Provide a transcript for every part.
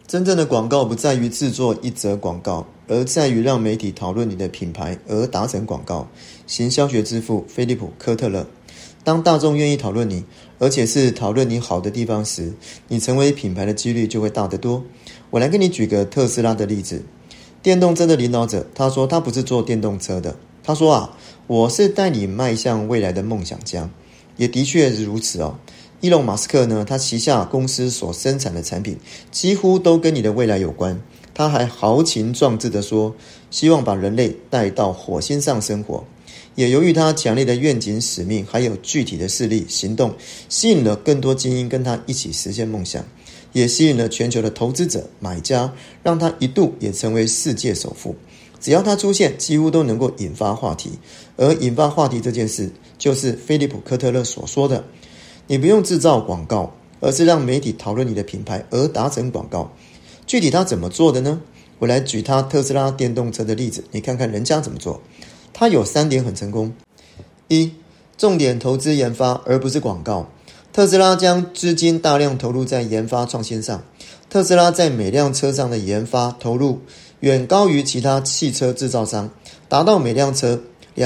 真正的广告不在于制作一则广告，而在于让媒体讨论你的品牌而达成广告。行销学之父菲利普·科特勒。当大众愿意讨论你，而且是讨论你好的地方时，你成为品牌的几率就会大得多。我来跟你举个特斯拉的例子。电动车的领导者，他说他不是做电动车的。他说我是带你迈向未来的梦想家。也的确是如此哦。伊隆马斯克呢，他旗下公司所生产的产品几乎都跟你的未来有关。他还豪情壮志地说，希望把人类带到火星上生活。也由于他强烈的愿景使命，还有具体的事例行动，吸引了更多精英跟他一起实现梦想，也吸引了全球的投资者、买家，让他一度也成为世界首富。只要他出现，几乎都能够引发话题。而引发话题这件事，就是菲利普·科特勒所说的，你不用制造广告，而是让媒体讨论你的品牌而达成广告。具体他怎么做的呢？我来举他特斯拉电动车的例子，你看看人家怎么做。他有3点很成功。1. 重点投资研发，而不是广告。特斯拉将资金大量投入在研发创新上。特斯拉在每辆车上的研发投入远高于其他汽车制造商，达到每辆车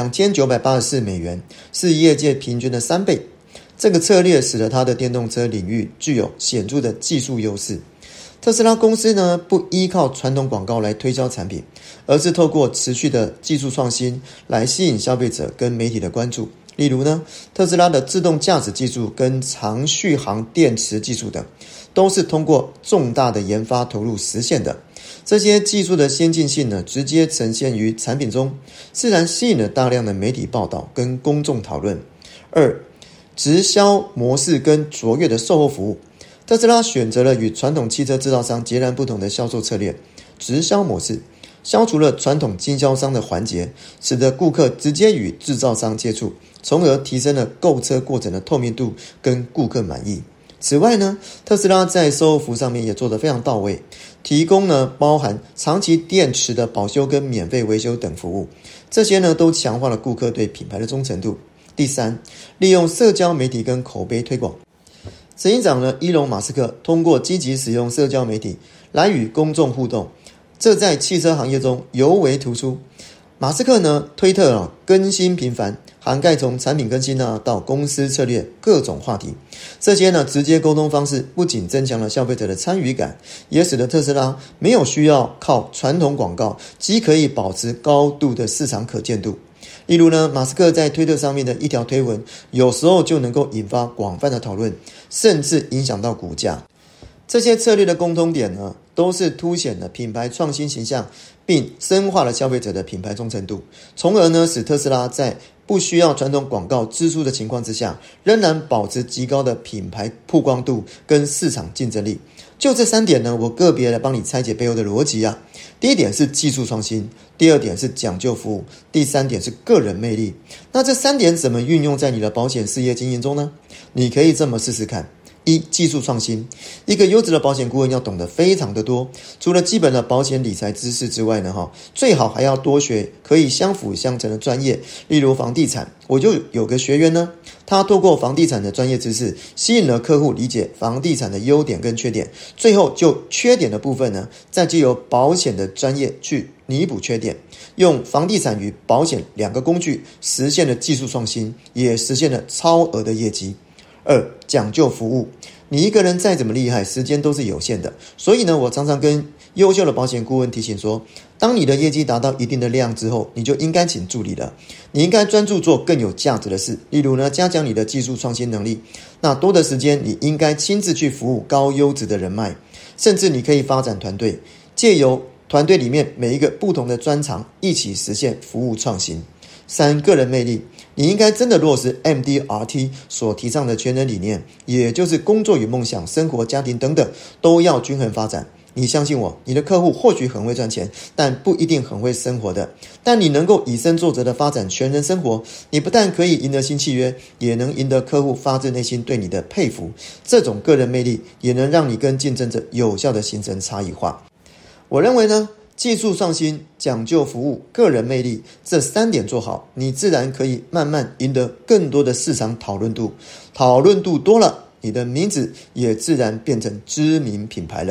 $2984，是业界平均的3倍。这个策略使得它的电动车领域具有显著的技术优势。特斯拉公司呢，不依靠传统广告来推销产品，而是透过持续的技术创新来吸引消费者跟媒体的关注。例如呢，特斯拉的自动驾驶技术跟长续航电池技术等，都是通过重大的研发投入实现的。这些技术的先进性呢，直接呈现于产品中，自然吸引了大量的媒体报道跟公众讨论。2. 直销模式跟卓越的售后服务。特斯拉选择了与传统汽车制造商截然不同的销售策略，直销模式消除了传统经销商的环节，使得顾客直接与制造商接触，从而提升了购车过程的透明度跟顾客满意。此外呢，特斯拉在售后服务上面也做得非常到位，提供了包含长期电池的保修跟免费维修等服务，这些呢都强化了顾客对品牌的忠诚度。第3，利用社交媒体跟口碑推广。执行长呢，伊隆马斯克通过积极使用社交媒体来与公众互动，这在汽车行业中尤为突出。马斯克呢，推特更新频繁，涵盖从产品更新到公司策略各种话题。这些呢直接沟通方式不仅增强了消费者的参与感，也使得特斯拉没有需要靠传统广告，即可以保持高度的市场可见度。例如呢，马斯克在推特上面的一条推文，有时候就能够引发广泛的讨论，甚至影响到股价。这些策略的共通点呢，都是凸显了品牌创新形象，并深化了消费者的品牌忠诚度，从而呢使特斯拉在不需要传统广告支出的情况之下，仍然保持极高的品牌曝光度跟市场竞争力。就这3点呢，我个别来帮你拆解背后的逻辑啊。第1点是技术创新，第2点是讲究服务，第3点是个人魅力。那这3点怎么运用在你的保险事业经营中呢？你可以这么试试看。1. 技术创新。一个优质的保险顾问要懂得非常的多，除了基本的保险理财知识之外呢，最好还要多学可以相辅相成的专业，例如房地产。我就有个学员呢，他透过房地产的专业知识，吸引了客户理解房地产的优点跟缺点，最后就缺点的部分呢，再藉由保险的专业去弥补缺点，用房地产与保险2个工具实现了技术创新，也实现了超额的业绩。2. 讲究服务。你一个人再怎么厉害，时间都是有限的，所以呢，我常常跟优秀的保险顾问提醒说，当你的业绩达到一定的量之后，你就应该请助理了。你应该专注做更有价值的事，例如呢，加强你的技术创新能力。那多的时间，你应该亲自去服务高优质的人脉，甚至你可以发展团队，借由团队里面每一个不同的专长，一起实现服务创新。3. 个人魅力。你应该真的落实 MDRT 所提倡的全人理念，也就是工作与梦想、生活、家庭等等都要均衡发展。你相信我，你的客户或许很会赚钱，但不一定很会生活的。但你能够以身作则的发展全人生活，你不但可以赢得新契约，也能赢得客户发自内心对你的佩服。这种个人魅力也能让你跟竞争者有效的形成差异化。我认为呢，技术创新、讲究服务、个人魅力，这3点做好，你自然可以慢慢赢得更多的市场讨论度。讨论度多了，你的名字也自然变成知名品牌了。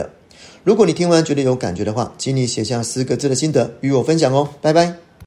如果你听完觉得有感觉的话，请你写下4个字的心得与我分享哦。拜拜。